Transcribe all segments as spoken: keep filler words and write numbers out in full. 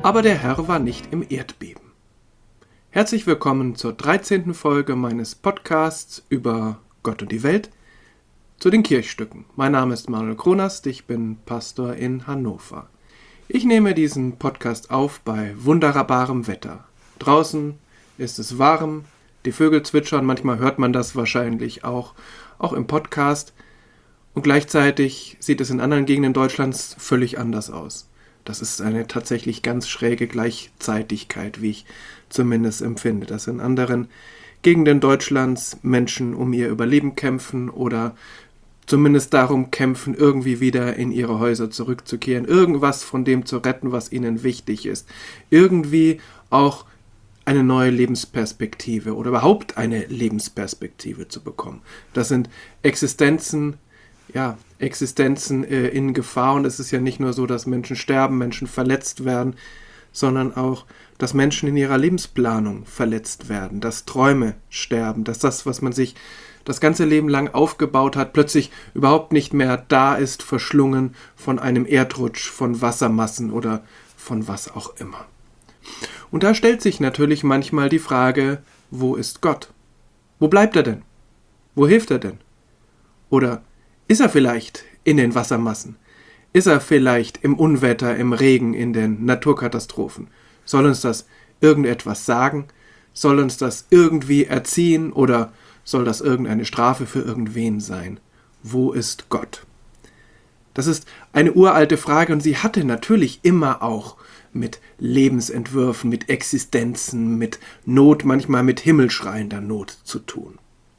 aber der Herr war nicht im Erdbeben. Herzlich willkommen zur dreizehnten Folge meines Podcasts über Gott und die Welt, zu den Kirchstücken. Mein Name ist Manuel Kronast, ich bin Pastor in Hannover. Ich nehme diesen Podcast auf bei wunderbarem Wetter. Draußen ist es warm, die Vögel zwitschern, manchmal hört man das wahrscheinlich auch, auch im Podcast. Und gleichzeitig sieht es in anderen Gegenden Deutschlands völlig anders aus. Das ist eine tatsächlich ganz schräge Gleichzeitigkeit, wie ich zumindest empfinde, dass in anderen Gegenden Deutschlands Menschen um ihr Überleben kämpfen oder zumindest darum kämpfen, irgendwie wieder in ihre Häuser zurückzukehren, irgendwas von dem zu retten, was ihnen wichtig ist. Irgendwie auch eine neue Lebensperspektive oder überhaupt eine Lebensperspektive zu bekommen. Das sind Existenzen, ja, Existenzen äh, in Gefahr, und es ist ja nicht nur so, dass Menschen sterben, Menschen verletzt werden, sondern auch, dass Menschen in ihrer Lebensplanung verletzt werden, dass Träume sterben, dass das, was man sich das ganze Leben lang aufgebaut hat, plötzlich überhaupt nicht mehr da ist, verschlungen von einem Erdrutsch, von Wassermassen oder von was auch immer. Und da stellt sich natürlich manchmal die Frage, wo ist Gott? Wo bleibt er denn? Wo hilft er denn? Oder ist er vielleicht in den Wassermassen? Ist er vielleicht im Unwetter, im Regen, in den Naturkatastrophen? Soll uns das irgendetwas sagen? Soll uns das irgendwie erziehen oder soll das irgendeine Strafe für irgendwen sein? Wo ist Gott? Das ist eine uralte Frage und sie hatte natürlich immer auch mit Lebensentwürfen, mit Existenzen, mit Not, manchmal mit himmelschreiender Not zu tun.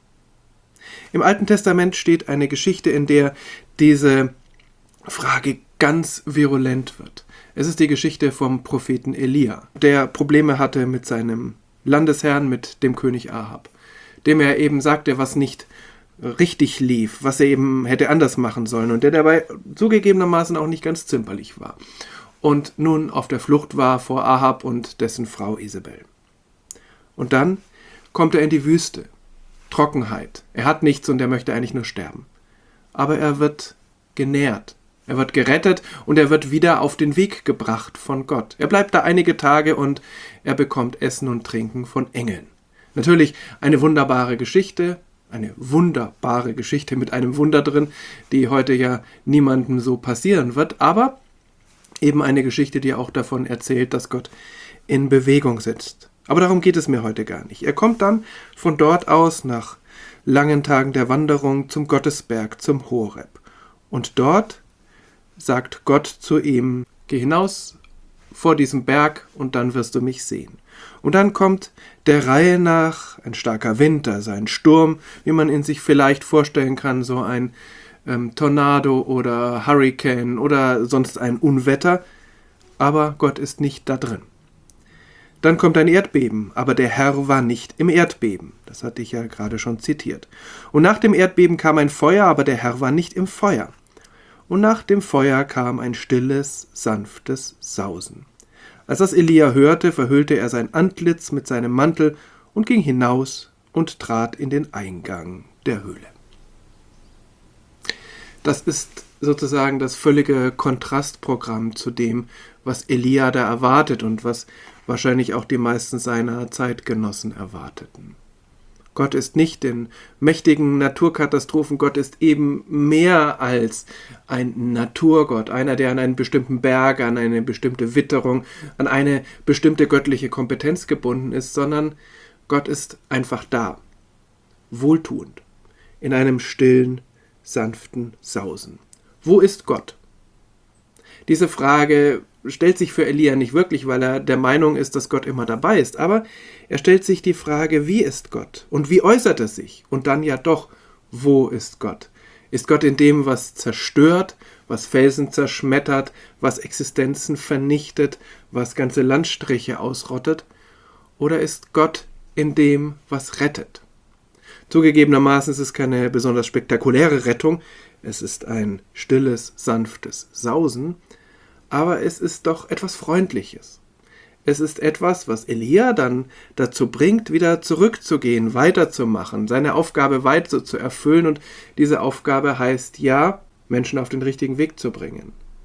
Im Alten Testament steht eine Geschichte, in der diese Frage ganz virulent wird. Es ist die Geschichte vom Propheten Elia, der Probleme hatte mit seinem Landesherrn, mit dem König Ahab, dem er eben sagte, was nicht richtig lief, was er eben hätte anders machen sollen und der dabei zugegebenermaßen auch nicht ganz zimperlich war und nun auf der Flucht war vor Ahab und dessen Frau Isabel. Und dann kommt er in die Wüste. Trockenheit. Er hat nichts und er möchte eigentlich nur sterben. Aber er wird genährt. Er wird gerettet und er wird wieder auf den Weg gebracht von Gott. Er bleibt da einige Tage und er bekommt Essen und Trinken von Engeln. Natürlich eine wunderbare Geschichte, eine wunderbare Geschichte mit einem Wunder drin, die heute ja niemandem so passieren wird, aber eben eine Geschichte, die auch davon erzählt, dass Gott in Bewegung setzt. Aber darum geht es mir heute gar nicht. Er kommt dann von dort aus nach langen Tagen der Wanderung zum Gottesberg, zum Horeb. Und dort sagt Gott zu ihm, geh hinaus vor diesem Berg und dann wirst du mich sehen. Und dann kommt der Reihe nach ein starker Wind, also ein Sturm, wie man ihn sich vielleicht vorstellen kann, so ein ähm, Tornado oder Hurricane oder sonst ein Unwetter. Aber Gott ist nicht da drin. Dann kommt ein Erdbeben, aber der Herr war nicht im Erdbeben. Das hatte ich ja gerade schon zitiert. Und nach dem Erdbeben kam ein Feuer, aber der Herr war nicht im Feuer. Und nach dem Feuer kam ein stilles, sanftes Sausen. Als das Elia hörte, verhüllte er sein Antlitz mit seinem Mantel und ging hinaus und trat in den Eingang der Höhle. Das ist sozusagen das völlige Kontrastprogramm zu dem, was Elia da erwartet und was wahrscheinlich auch die meisten seiner Zeitgenossen erwarteten. Gott ist nicht in mächtigen Naturkatastrophen, Gott ist eben mehr als ein Naturgott, einer, der an einen bestimmten Berg, an eine bestimmte Witterung, an eine bestimmte göttliche Kompetenz gebunden ist, sondern Gott ist einfach da, wohltuend, in einem stillen, sanften Sausen. Wo ist Gott? Diese Frage stellt sich für Elia nicht wirklich, weil er der Meinung ist, dass Gott immer dabei ist, aber er stellt sich die Frage, wie ist Gott und wie äußert er sich? Und dann ja doch, wo ist Gott? Ist Gott in dem, was zerstört, was Felsen zerschmettert, was Existenzen vernichtet, was ganze Landstriche ausrottet? Oder ist Gott in dem, was rettet? Zugegebenermaßen ist es keine besonders spektakuläre Rettung, es ist ein stilles, sanftes Sausen, aber es ist doch etwas Freundliches. Es ist etwas, was Elia dann dazu bringt, wieder zurückzugehen, weiterzumachen, seine Aufgabe weiter zu erfüllen. Und diese Aufgabe heißt ja, Menschen auf den richtigen Weg zu bringen.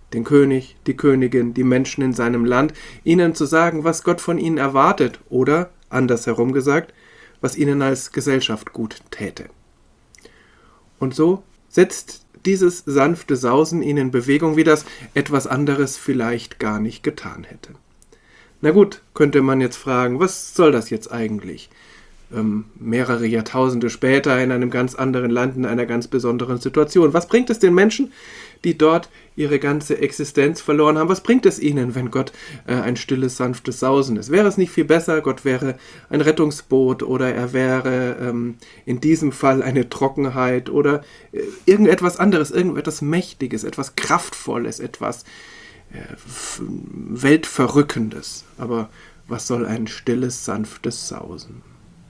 den König, die Königin, die Menschen in seinem Land, ihnen zu sagen, was Gott von ihnen erwartet oder, andersherum gesagt, was ihnen als Gesellschaft gut täte. Und so setzt dieses sanfte Sausen ihn in Bewegung, wie das etwas anderes vielleicht gar nicht getan hätte. Na gut, könnte man jetzt fragen, was soll das jetzt eigentlich? Ähm, mehrere Jahrtausende später in einem ganz anderen Land, in einer ganz besonderen Situation. Was bringt es den Menschen, die dort ihre ganze Existenz verloren haben? Was bringt es ihnen, wenn Gott äh, ein stilles, sanftes Sausen ist? Wäre es nicht viel besser, Gott wäre ein Rettungsboot oder er wäre ähm, in diesem Fall eine Trockenheit oder äh, irgendetwas anderes, irgendetwas Mächtiges, etwas Kraftvolles, etwas äh, f- Weltverrückendes. Aber was soll ein stilles, sanftes Sausen?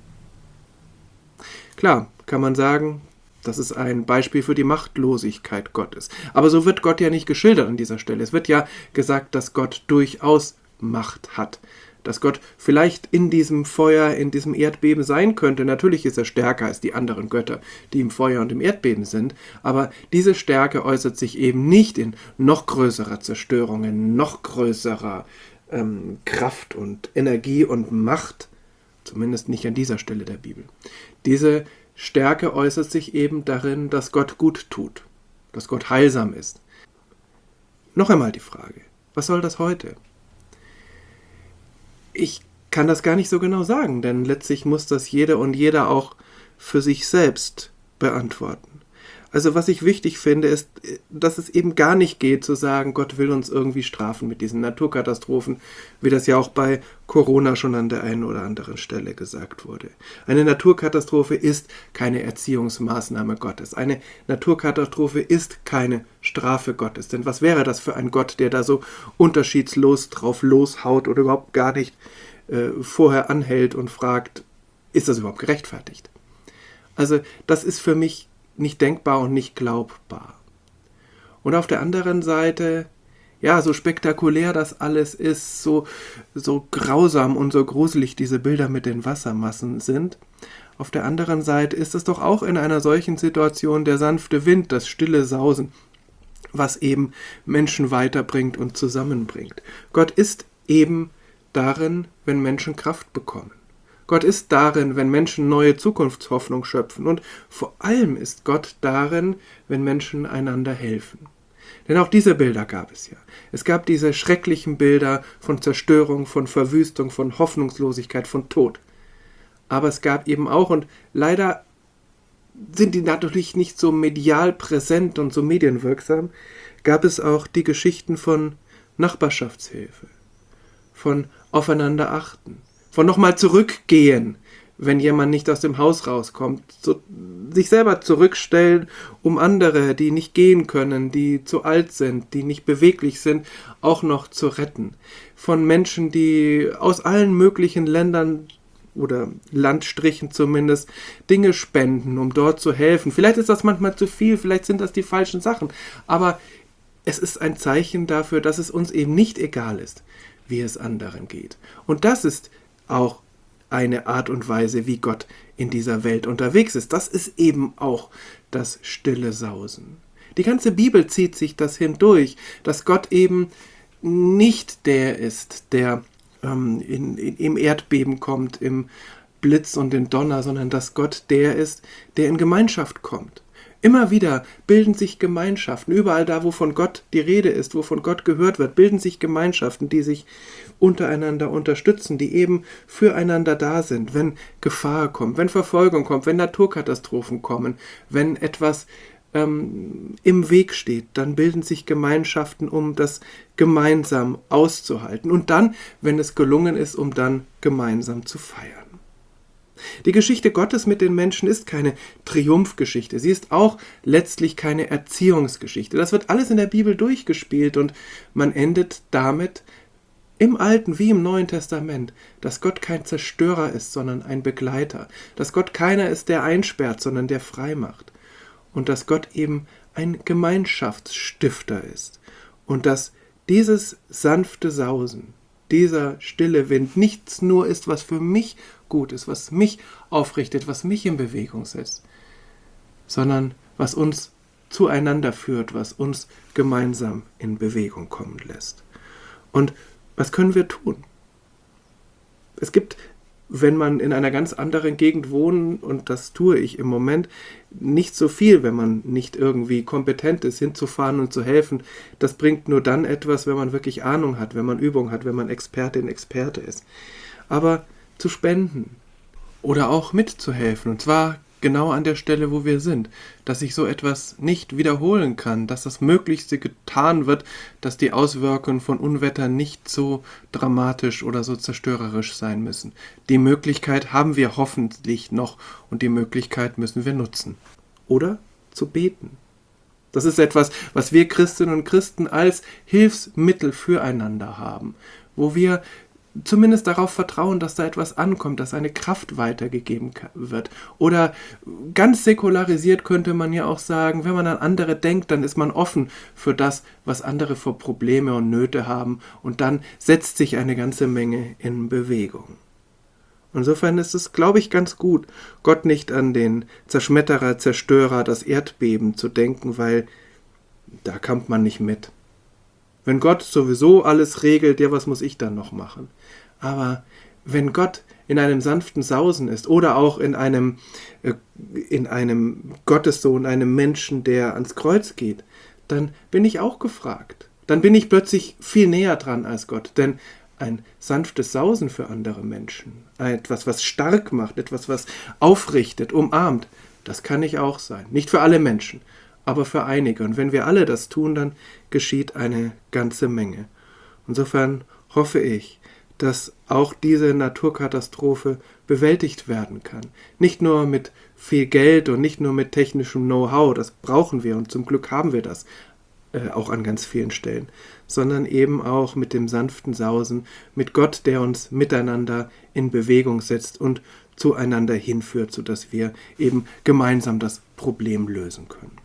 Klar, kann man sagen, das ist ein Beispiel für die Machtlosigkeit Gottes. Aber so wird Gott ja nicht geschildert an dieser Stelle. Es wird ja gesagt, dass Gott durchaus Macht hat. Dass Gott vielleicht in diesem Feuer, in diesem Erdbeben sein könnte. Natürlich ist er stärker als die anderen Götter, die im Feuer und im Erdbeben sind. Aber diese Stärke äußert sich eben nicht in noch größerer Zerstörung, in noch größerer ähm, Kraft und Energie und Macht. Zumindest nicht an dieser Stelle der Bibel. Diese Stärke äußert sich eben darin, dass Gott gut tut, dass Gott heilsam ist. Noch einmal die Frage, was soll das heute? Ich kann das gar nicht so genau sagen, denn letztlich muss das jede und jeder auch für sich selbst beantworten. Also was ich wichtig finde, ist, dass es eben gar nicht geht zu sagen, Gott will uns irgendwie strafen mit diesen Naturkatastrophen, wie das ja auch bei Corona schon an der einen oder anderen Stelle gesagt wurde. Eine Naturkatastrophe ist keine Erziehungsmaßnahme Gottes. Eine Naturkatastrophe ist keine Strafe Gottes. Denn was wäre das für ein Gott, der da so unterschiedslos drauf loshaut oder überhaupt gar nicht äh, vorher anhält und fragt, ist das überhaupt gerechtfertigt? Also das ist für mich nicht denkbar und nicht glaubbar. Und auf der anderen Seite, ja, so spektakulär das alles ist, so, so grausam und so gruselig diese Bilder mit den Wassermassen sind, auf der anderen Seite ist es doch auch in einer solchen Situation der sanfte Wind, das stille Sausen, was eben Menschen weiterbringt und zusammenbringt. Gott ist eben darin, wenn Menschen Kraft bekommen. Gott ist darin, wenn Menschen neue Zukunftshoffnung schöpfen. Und vor allem ist Gott darin, wenn Menschen einander helfen. Denn auch diese Bilder gab es ja. Es gab diese schrecklichen Bilder von Zerstörung, von Verwüstung, von Hoffnungslosigkeit, von Tod. Aber es gab eben auch, und leider sind die natürlich nicht so medial präsent und so medienwirksam, gab es auch die Geschichten von Nachbarschaftshilfe, von Aufeinander achten, von nochmal zurückgehen, wenn jemand nicht aus dem Haus rauskommt, so, sich selber zurückstellen, um andere, die nicht gehen können, die zu alt sind, die nicht beweglich sind, auch noch zu retten. Von Menschen, die aus allen möglichen Ländern oder Landstrichen zumindest Dinge spenden, um dort zu helfen. Vielleicht ist das manchmal zu viel, vielleicht sind das die falschen Sachen, aber es ist ein Zeichen dafür, dass es uns eben nicht egal ist, wie es anderen geht. Und das ist auch eine Art und Weise, wie Gott in dieser Welt unterwegs ist. Das ist eben auch das stille Sausen. Die ganze Bibel zieht sich das hindurch, dass Gott eben nicht der ist, der ähm, in, in, im Erdbeben kommt, im Blitz und den Donner, sondern dass Gott der ist, der in Gemeinschaft kommt. Immer wieder bilden sich Gemeinschaften, überall da, wo von Gott die Rede ist, wo von Gott gehört wird, bilden sich Gemeinschaften, die sich untereinander unterstützen, die eben füreinander da sind, wenn Gefahr kommt, wenn Verfolgung kommt, wenn Naturkatastrophen kommen, wenn etwas ähm, im Weg steht, dann bilden sich Gemeinschaften, um das gemeinsam auszuhalten und dann, wenn es gelungen ist, um dann gemeinsam zu feiern. Die Geschichte Gottes mit den Menschen ist keine Triumphgeschichte. Sie ist auch letztlich keine Erziehungsgeschichte. Das wird alles in der Bibel durchgespielt und man endet damit im Alten wie im Neuen Testament, dass Gott kein Zerstörer ist, sondern ein Begleiter. Dass Gott keiner ist, der einsperrt, sondern der frei macht. Und dass Gott eben ein Gemeinschaftsstifter ist. Und dass dieses sanfte Sausen, dieser stille Wind nichts nur ist, was für mich gut ist, was mich aufrichtet, was mich in Bewegung setzt, sondern was uns zueinander führt, was uns gemeinsam in Bewegung kommen lässt. Und was können wir tun? Es gibt, wenn man in einer ganz anderen Gegend wohnt, und das tue ich im Moment, nicht so viel, wenn man nicht irgendwie kompetent ist, hinzufahren und zu helfen. Das bringt nur dann etwas, wenn man wirklich Ahnung hat, wenn man Übung hat, wenn man Expertin, Experte ist. Aber zu spenden oder auch mitzuhelfen, und zwar genau an der Stelle, wo wir sind, dass sich so etwas nicht wiederholen kann, dass das Möglichste getan wird, dass die Auswirkungen von Unwettern nicht so dramatisch oder so zerstörerisch sein müssen. Die Möglichkeit haben wir hoffentlich noch und die Möglichkeit müssen wir nutzen. Oder zu beten. Das ist etwas, was wir Christinnen und Christen als Hilfsmittel füreinander haben, wo wir zumindest darauf vertrauen, dass da etwas ankommt, dass eine Kraft weitergegeben wird. Oder ganz säkularisiert könnte man ja auch sagen, wenn man an andere denkt, dann ist man offen für das, was andere für Probleme und Nöte haben, und dann setzt sich eine ganze Menge in Bewegung. Insofern ist es, glaube ich, ganz gut, Gott nicht an den Zerschmetterer, Zerstörer, das Erdbeben zu denken, weil da kommt man nicht mit. Wenn Gott sowieso alles regelt, ja, was muss ich dann noch machen? Aber wenn Gott in einem sanften Sausen ist oder auch in einem, äh, in einem Gottessohn, einem Menschen, der ans Kreuz geht, dann bin ich auch gefragt. Dann bin ich plötzlich viel näher dran als Gott. Denn ein sanftes Sausen für andere Menschen, etwas, was stark macht, etwas, was aufrichtet, umarmt, das kann ich auch sein. Nicht für alle Menschen, aber für einige. Und wenn wir alle das tun, dann geschieht eine ganze Menge. Insofern hoffe ich, dass auch diese Naturkatastrophe bewältigt werden kann. Nicht nur mit viel Geld und nicht nur mit technischem Know-how, das brauchen wir und zum Glück haben wir das äh, auch an ganz vielen Stellen, sondern eben auch mit dem sanften Sausen, mit Gott, der uns miteinander in Bewegung setzt und zueinander hinführt, sodass wir eben gemeinsam das Problem lösen können.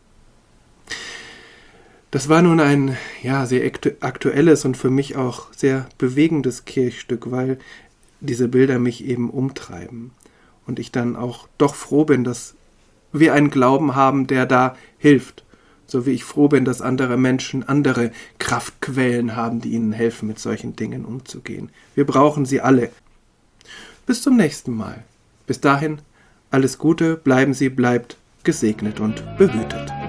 Das war nun ein ja, sehr aktuelles und für mich auch sehr bewegendes Kirchstück, weil diese Bilder mich eben umtreiben. Und ich dann auch doch froh bin, dass wir einen Glauben haben, der da hilft. So wie ich froh bin, dass andere Menschen andere Kraftquellen haben, die ihnen helfen, mit solchen Dingen umzugehen. Wir brauchen sie alle. Bis zum nächsten Mal. Bis dahin, alles Gute, bleiben Sie, bleibt gesegnet und behütet.